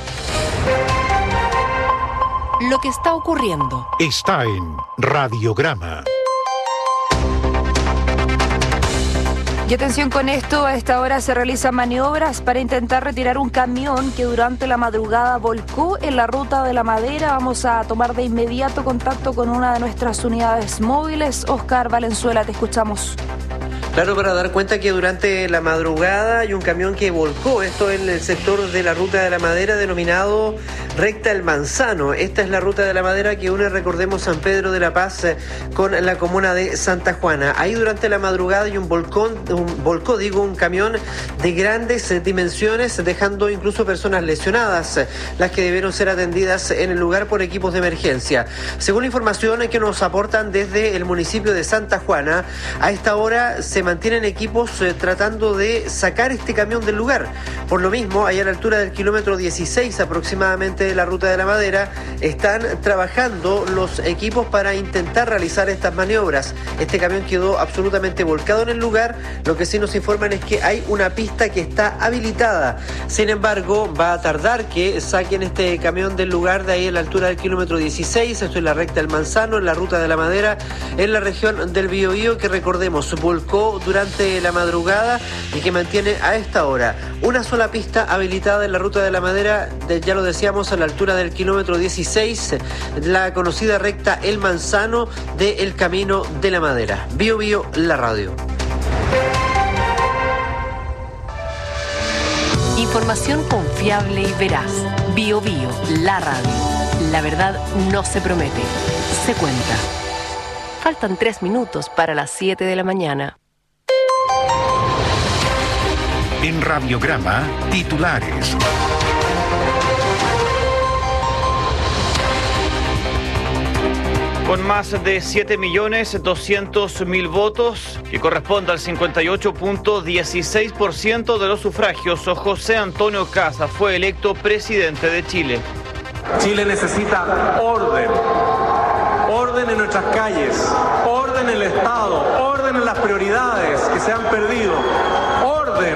Lo que está ocurriendo está en Radiograma. Y atención con esto, a esta hora se realizan maniobras para intentar retirar un camión que durante la madrugada volcó en la ruta de la Madera. Vamos a tomar de inmediato contacto con una de nuestras unidades móviles. Oscar Valenzuela, te escuchamos. Claro, para dar cuenta que durante la madrugada hay un camión que volcó, esto en el sector de la Ruta de la Madera denominado Recta El Manzano. Esta es la Ruta de la Madera que une, recordemos, San Pedro de la Paz eh, con la comuna de Santa Juana. Ahí durante la madrugada hay un volcón, un volcó, digo, un camión de grandes eh, dimensiones, dejando incluso personas lesionadas, eh, las que debieron ser atendidas en el lugar por equipos de emergencia. Según la información que nos aportan desde el municipio de Santa Juana, a esta hora se mantienen equipos eh, tratando de sacar este camión del lugar. Por lo mismo, ahí a la altura del kilómetro dieciséis aproximadamente norte de la Ruta de la Madera, están trabajando los equipos para intentar realizar estas maniobras. Este camión quedó absolutamente volcado en el lugar. Lo que sí nos informan es que hay una pista que está habilitada. Sin embargo, va a tardar que saquen este camión del lugar de ahí a la altura del kilómetro dieciséis. Esto es la recta del Manzano, en la Ruta de la Madera, en la región del Biobío, que recordemos, volcó durante la madrugada y que mantiene a esta hora una sola pista habilitada en la Ruta de la Madera, de, ya lo decíamos, a la altura del kilómetro dieciséis, la conocida recta El Manzano del Camino de la Madera. Biobío, la radio. Información confiable y veraz. Biobío, la radio. La verdad no se promete, se cuenta. Faltan tres minutos para las siete de la mañana. En Radiograma, titulares. Con más de siete millones doscientos mil votos, que corresponde al cincuenta y ocho punto dieciséis por ciento de los sufragios, José Antonio Kast fue electo presidente de Chile. Chile necesita orden, orden en nuestras calles, orden en el Estado, orden en las prioridades que se han perdido, orden.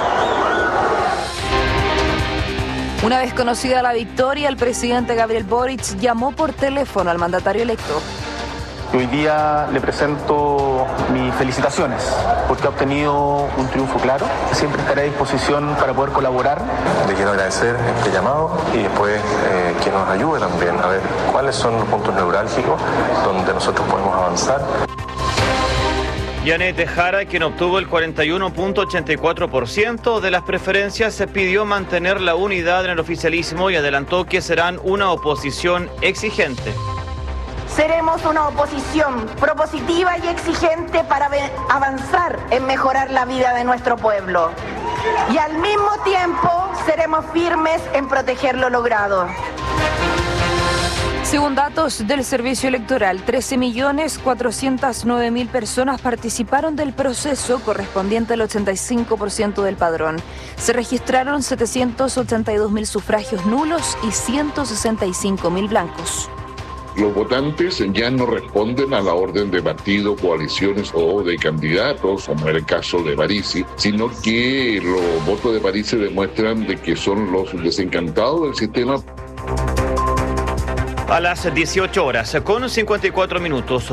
Una vez conocida la victoria, el presidente Gabriel Boric llamó por teléfono al mandatario electo. Hoy día le presento mis felicitaciones porque ha obtenido un triunfo claro. Siempre estaré a disposición para poder colaborar. Le quiero agradecer este llamado y después eh, que nos ayude también a ver cuáles son los puntos neurálgicos donde nosotros podemos avanzar. Janet Jara, quien obtuvo el cuarenta y uno punto ochenta y cuatro por ciento de las preferencias, se pidió mantener la unidad en el oficialismo y adelantó que serán una oposición exigente. Seremos una oposición propositiva y exigente para avanzar en mejorar la vida de nuestro pueblo. Y al mismo tiempo seremos firmes en proteger lo logrado. Según datos del Servicio Electoral, trece millones cuatrocientos nueve mil personas participaron del proceso correspondiente al ochenta y cinco por ciento del padrón. Se registraron setecientos ochenta y dos mil sufragios nulos y ciento sesenta y cinco mil blancos. Los votantes ya no responden a la orden de partido, coaliciones o de candidatos, como era el caso de Parisi, sino que los votos de Parisi demuestran de que son los desencantados del sistema. A las dieciocho horas, con cincuenta y cuatro minutos.